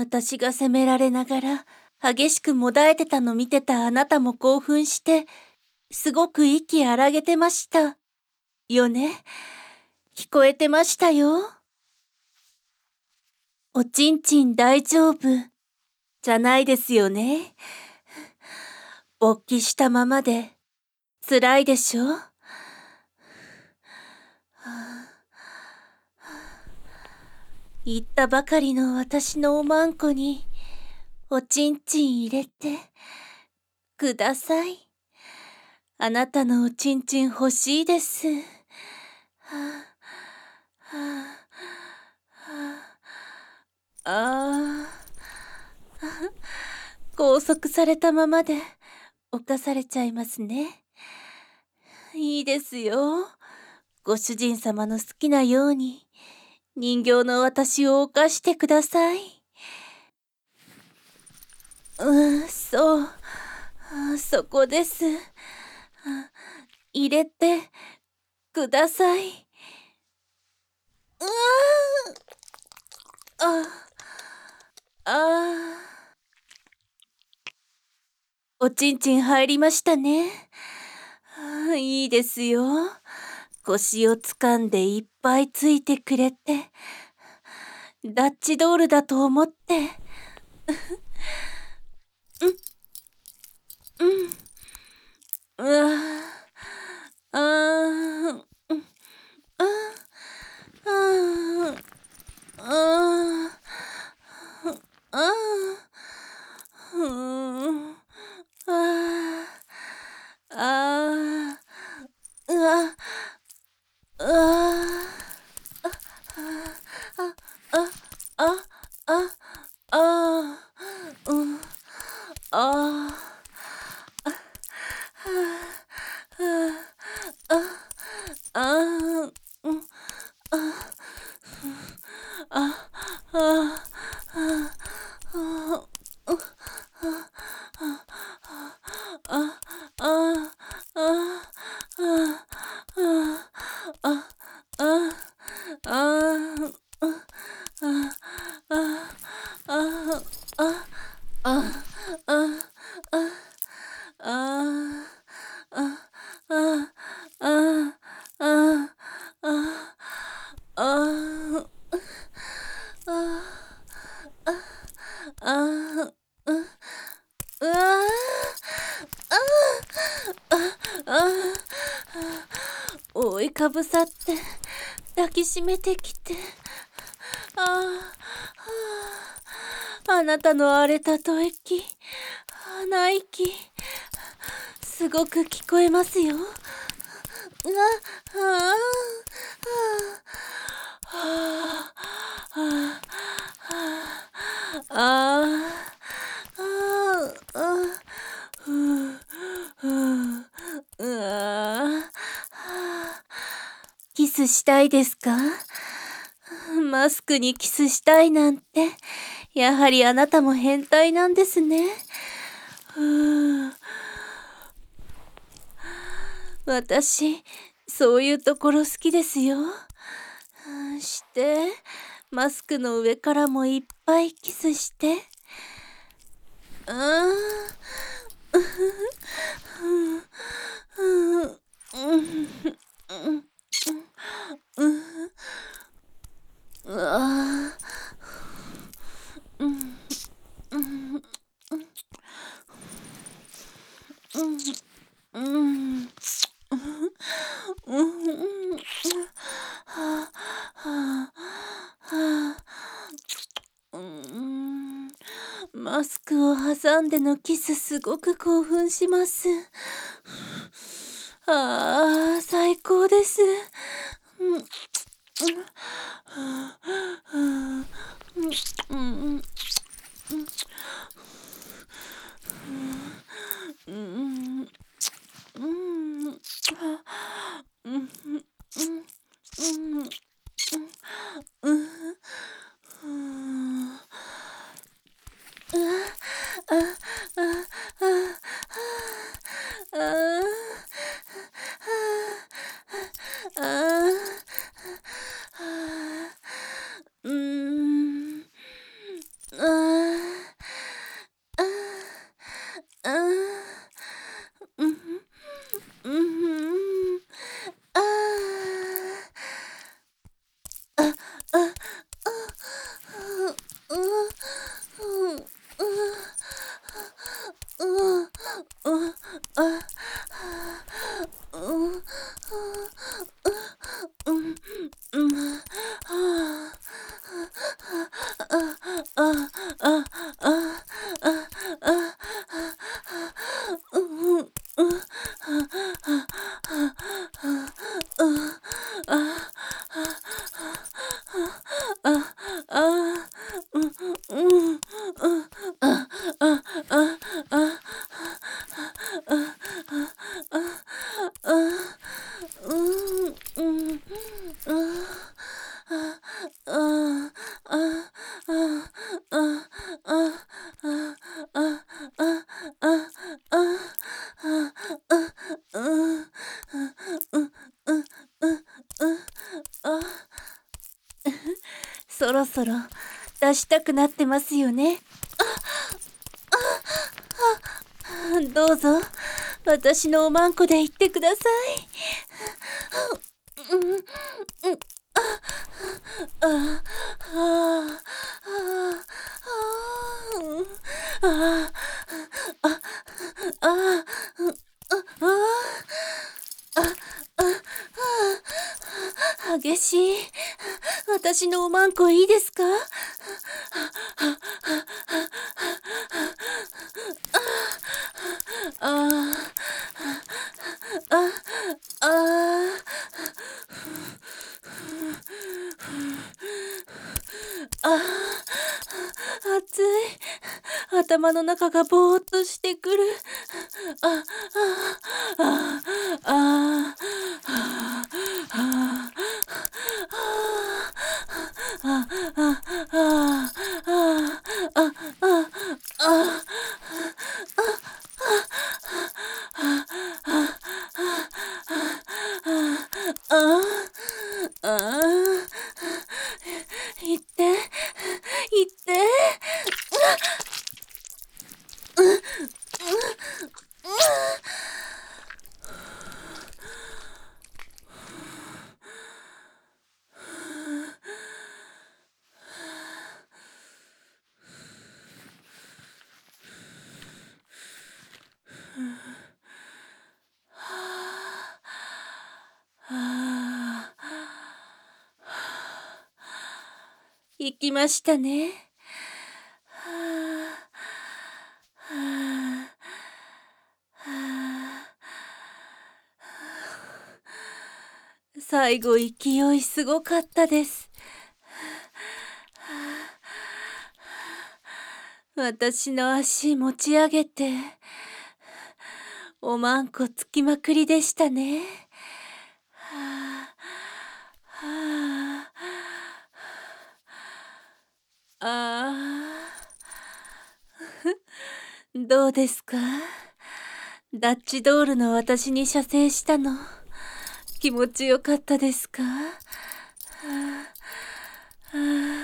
私が責められながら激しくもだえてたの見てたあなたも興奮して、すごく息荒げてました。よね？聞こえてましたよ。おちんちん大丈夫じゃないですよね。勃起したままで辛いでしょ？言ったばかりの私のおまんこにおちんちん入れてください。あなたのおちんちん欲しいです。はあ、はあ、はあ、拘束されたままで犯されちゃいますね。いいですよ。ご主人様の好きなように人形の私を犯してください。そう。そこです。入れてください。おちんちん入りましたね。いいですよ。腰をつかんでいっぱいついてくれて、ダッチドールだと思って。うわあ、覆いかぶさって抱きしめてきて、あなたの荒れた吐息、鼻息、すごく聞こえますよ。キスしたいですか？マスクにキスしたいなんて、やはりあなたも変態なんですね。私、そういうところ好きですよ。して、マスクの上からもいっぱいキスして。マスクを挟んでのキスすごく興奮します。最高です。 うん、ああ、あ、あ、あ、うん、うん、うん、うん、うん、あ、うん、うん、うん、はあ、あ、あ、あ、あ、あ、あ、うん、うん、そろそろ出したくなってますよね。どうぞ私のおまんこで言ってください。うん、うん、あ、あ、あ、あ、あ、あ、激しい。私のおまんこいいですか？あ、あ、あ、あ、暑い。頭の中がぼーっとしてくる。あ、あ、あ、あ、あ、あ、あ、あ、あ、言って、言って。行きましたね。最後勢いすごかったです。私の足持ち上げておまんこつきまくりでしたね。あーどうですか？ダッチドールの私に射精したの気持ちよかったですか？